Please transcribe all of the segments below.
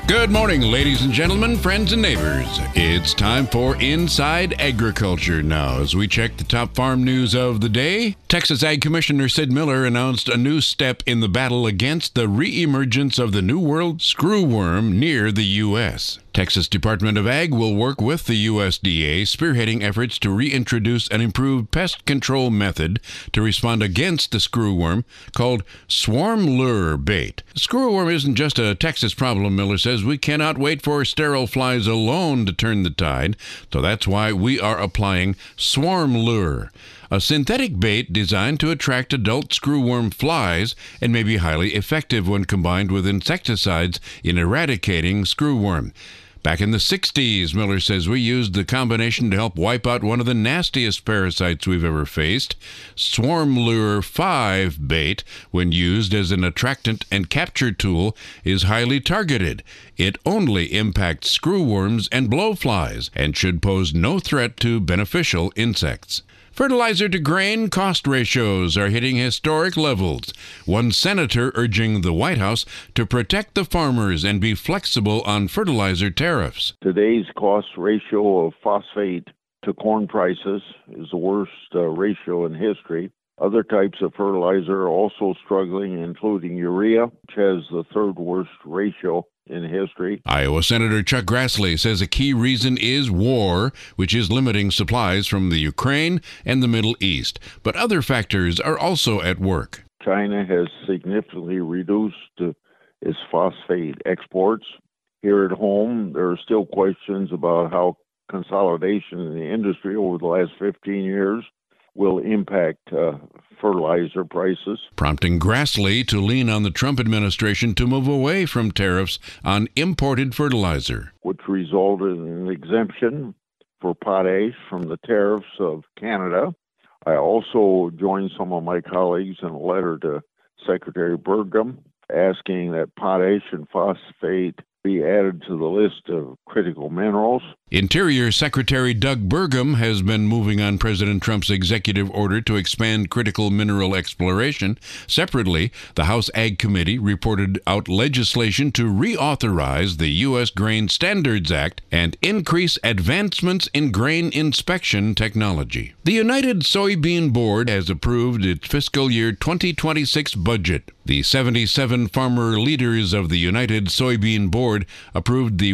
Good morning, ladies and gentlemen, friends and neighbors. It's time for Inside Agriculture now as we check the top farm news of the day. Texas Ag Commissioner Sid Miller announced a new step in the battle against the reemergence of the New World screwworm near the U.S. Texas Department of Ag will work with the USDA, spearheading efforts to reintroduce an improved pest control method to respond against the screwworm called swarm lure bait. The screwworm isn't just a Texas problem, Miller says. We cannot wait for sterile flies alone to turn the tide, so that's why we are applying swarm lure, a synthetic bait designed to attract adult screwworm flies and may be highly effective when combined with insecticides in eradicating screwworm. Back in the 60s, Miller says, we used the combination to help wipe out one of the nastiest parasites we've ever faced. Swarm Lure 5 bait, when used as an attractant and capture tool, is highly targeted. It only impacts screwworms and blowflies and should pose no threat to beneficial insects. Fertilizer to grain cost ratios are hitting historic levels. One senator urging the White House to protect the farmers and be flexible on fertilizer tariffs. Today's cost ratio of phosphate to corn prices is the worst ratio in history. Other types of fertilizer are also struggling, including urea, which has the third worst ratio in history. Iowa Senator Chuck Grassley says a key reason is war, which is limiting supplies from the Ukraine and the Middle East. But other factors are also at work. China has significantly reduced its phosphate exports. Here at home, there are still questions about how consolidation in the industry over the last 15 years will impact fertilizer prices. Prompting Grassley to lean on the Trump administration to move away from tariffs on imported fertilizer, which resulted in an exemption for potash from the tariffs of Canada. I also joined some of my colleagues in a letter to Secretary Burgum asking that potash and phosphate be added to the list of critical minerals. Interior Secretary Doug Burgum has been moving on President Trump's executive order to expand critical mineral exploration. Separately, the House Ag Committee reported out legislation to reauthorize the U.S. Grain Standards Act and increase advancements in grain inspection technology. The United Soybean Board has approved its fiscal year 2026 budget. The 77 farmer leaders of the United Soybean Board approved the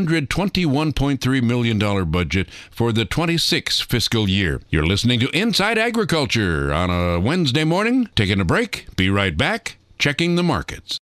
$121.3 million budget for the 26th fiscal year. You're listening to Inside Agriculture on a Wednesday morning. Taking a break. Be right back. Checking the markets.